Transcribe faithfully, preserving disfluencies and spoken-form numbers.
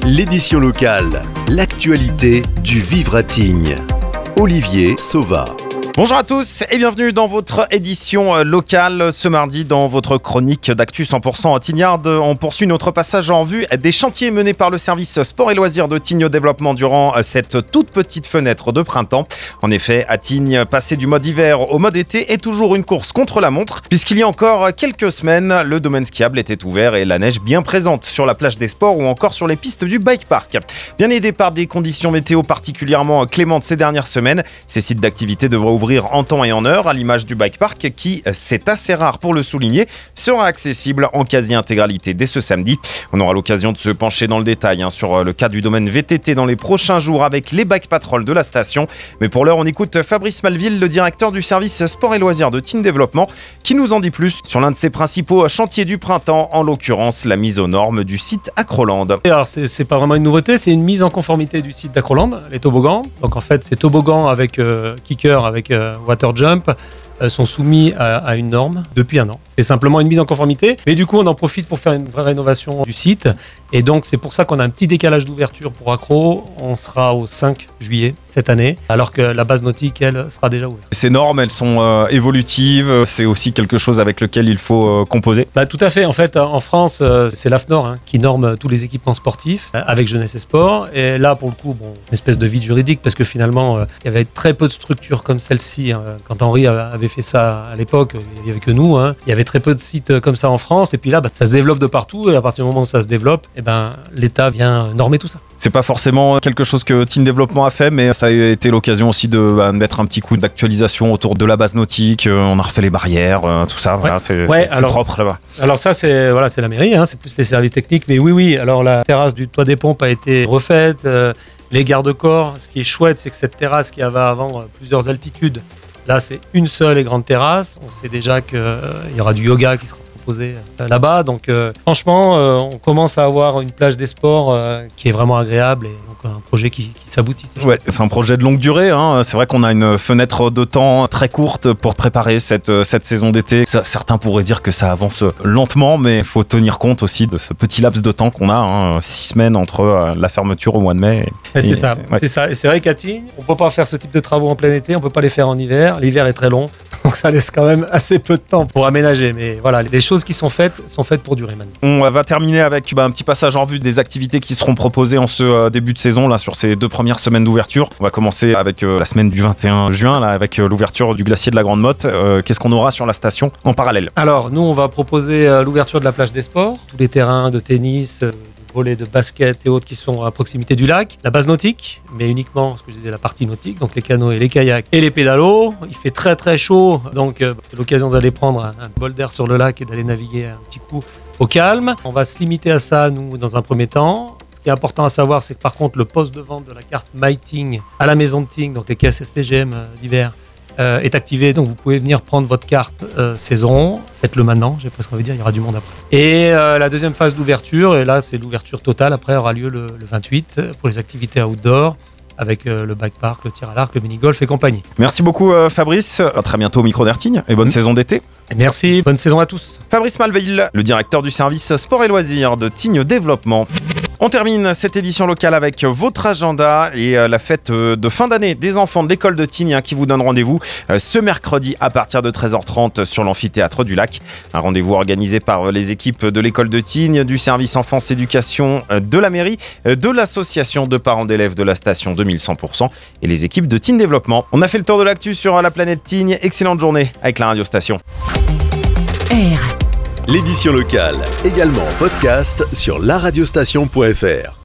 L'édition locale, l'actualité du vivre à Tignes. Olivier Sauva. Bonjour à tous et bienvenue dans votre édition locale. Ce mardi, dans votre chronique d'Actu cent pour cent Tignarde, on poursuit notre passage en vue des chantiers menés par le service sport et loisirs de Tignes Développement durant cette toute petite fenêtre de printemps. En effet, à Tignes, passer du mode hiver au mode été est toujours une course contre la montre, puisqu'il y a encore quelques semaines, le domaine skiable était ouvert et la neige bien présente sur la plage des sports ou encore sur les pistes du bike park. Bien aidés par des conditions météo particulièrement clémentes ces dernières semaines, ces sites d'activité devraient ouvrir en temps et en heure, à l'image du bike park qui, c'est assez rare pour le souligner, sera accessible en quasi-intégralité dès ce samedi. On aura l'occasion de se pencher dans le détail hein, sur le cas du domaine V T T dans les prochains jours avec les bike patrols de la station. Mais pour l'heure, on écoute Fabrice Malville, le directeur du service sport et loisirs de Tignes Développement, qui nous en dit plus sur l'un de ses principaux chantiers du printemps, en l'occurrence la mise aux normes du site Acroland. Alors c'est, c'est pas vraiment une nouveauté, c'est une mise en conformité du site d'Acroland, les toboggans. Donc en fait, ces toboggans avec euh, kicker, avec euh, water jump euh, sont soumis à, à une norme depuis un an. C'est simplement une mise en conformité, mais du coup on en profite pour faire une vraie rénovation du site. Et donc c'est pour ça qu'on a un petit décalage d'ouverture pour Accro. On sera au cinq juillet cette année, alors que la base nautique, elle, sera déjà ouverte. Ces normes, elles sont euh, évolutives, c'est aussi quelque chose avec lequel il faut euh, composer. Bah, tout à fait, en fait en France euh, c'est l'A F N O R hein, qui norme tous les équipements sportifs euh, avec Jeunesse et Sport. Et là pour le coup, bon, une espèce de vide juridique parce que finalement euh, il y avait très peu de structures comme celle-ci. Hein. Quand Henri avait fait ça à l'époque, il n'y avait que nous, hein. Il y avait très peu de sites comme ça en France, et puis là bah, ça se développe de partout, et à partir du moment où ça se développe, et ben, l'État vient normer tout ça. C'est pas forcément quelque chose que Tignes Développement a fait, mais ça a été l'occasion aussi de bah, mettre un petit coup d'actualisation autour de la base nautique. On a refait les barrières, tout ça, ouais. Voilà, c'est, ouais, c'est, alors, c'est propre là-bas. Alors ça c'est, voilà, c'est la mairie, hein, c'est plus les services techniques, mais oui oui, alors la terrasse du toit des pompes a été refaite, euh, les garde-corps, ce qui est chouette c'est que cette terrasse qui avait avant plusieurs altitudes, là, c'est une seule et grande terrasse. On sait déjà qu'il euh, y aura du yoga qui sera proposé euh, là-bas. Donc, euh, franchement, euh, on commence à avoir une plage des sports euh, qui est vraiment agréable et donc un projet qui, qui s'aboutit. C'est, ouais, c'est un projet de longue durée. Hein. C'est vrai qu'on a une fenêtre de temps très courte pour préparer cette, cette saison d'été. Certains pourraient dire que ça avance lentement, mais il faut tenir compte aussi de ce petit laps de temps qu'on a, hein, six semaines entre la fermeture au mois de mai. Et, et c'est, ça, ouais. c'est ça. Et c'est vrai qu'à Tignes, on ne peut pas faire ce type de travaux en plein été, on ne peut pas les faire en hiver. L'hiver est très long, donc ça laisse quand même assez peu de temps pour aménager. Mais voilà, les choses qui sont faites sont faites pour durer maintenant. On va terminer avec bah, un petit passage en revue des activités qui seront proposées en ce euh, début de saison, là, sur ces deux premières semaines d'ouverture. On va commencer avec euh, la semaine du vingt et un juin, là, avec euh, l'ouverture du glacier de la Grande Motte. Euh, qu'est-ce qu'on aura sur la station en parallèle ? Alors, nous, on va proposer euh, l'ouverture de la plage des sports, tous les terrains de tennis, euh, volets de basket et autres qui sont à proximité du lac. La base nautique, mais uniquement, ce que je disais, la partie nautique, donc les canots et les kayaks et les pédalos. Il fait très très chaud, donc euh, c'est l'occasion d'aller prendre un, un bol d'air sur le lac et d'aller naviguer un petit coup au calme. On va se limiter à ça, nous, dans un premier temps. Ce qui est important à savoir, c'est que par contre, le poste de vente de la carte MyTignes à la maison de Tignes, donc les caisses S T G M euh, d'hiver, Euh, est activé, donc vous pouvez venir prendre votre carte euh, saison, faites-le maintenant, j'ai presque envie de dire, il y aura du monde après. Et euh, la deuxième phase d'ouverture, et là c'est l'ouverture totale, après aura lieu le, le vingt-huit pour les activités outdoor, avec euh, le bike park, le tir à l'arc, le mini-golf et compagnie. Merci beaucoup euh, Fabrice, à très bientôt au micro d'Ertignes et bonne mmh. saison d'été. Merci, bonne saison à tous. Fabrice Malville, le directeur du service sport et loisirs de Tignes Développement. On termine cette édition locale avec votre agenda et la fête de fin d'année des enfants de l'école de Tignes qui vous donne rendez-vous ce mercredi à partir de treize heures trente sur l'amphithéâtre du lac. Un rendez-vous organisé par les équipes de l'école de Tignes, du service enfance éducation de la mairie, de l'association de parents d'élèves de la station deux mille cent pour cent et les équipes de Tignes Développement. On a fait le tour de l'actu sur la planète Tignes. Excellente journée avec la radio station. R. L'édition locale, également en podcast sur la radiostation point f r.